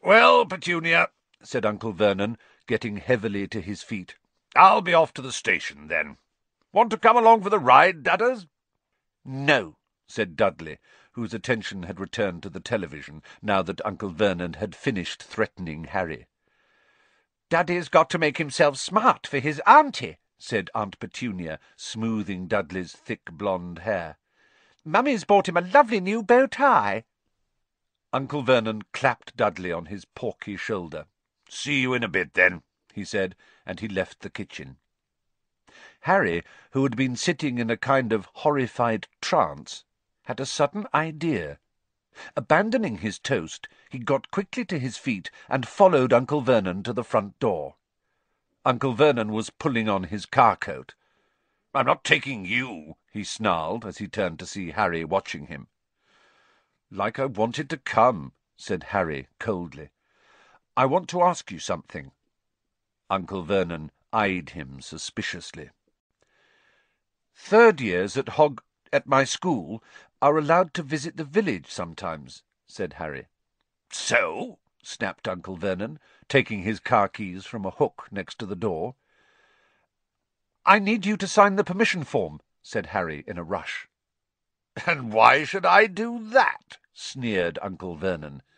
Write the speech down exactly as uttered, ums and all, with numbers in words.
"Well, Petunia," said Uncle Vernon, getting heavily to his feet, "I'll be off to the station, then. Want to come along for the ride, Dudders?" "No," said Dudley, whose attention had returned to the television, now that Uncle Vernon had finished threatening Harry. "Daddy's got to make himself smart for his auntie," said Aunt Petunia, smoothing Dudley's thick blonde hair. "Mummy's bought him a lovely new bow tie." Uncle Vernon clapped Dudley on his porky shoulder. "See you in a bit, then," he said, and he left the kitchen. Harry, who had been sitting in a kind of horrified trance, had a sudden idea. Abandoning his toast, he got quickly to his feet and followed Uncle Vernon to the front door. Uncle Vernon was pulling on his car coat. "I'm not taking you," he snarled as he turned to see Harry watching him. "Like I wanted to come," said Harry coldly. "I want to ask you something." Uncle Vernon eyed him suspiciously. "Third years at Hog at my school are allowed to visit the village sometimes," said Harry. "So?" snapped Uncle Vernon, taking his car keys from a hook next to the door. "I need you to sign the permission form," said Harry in a rush. "And why should I do that?" sneered Uncle Vernon.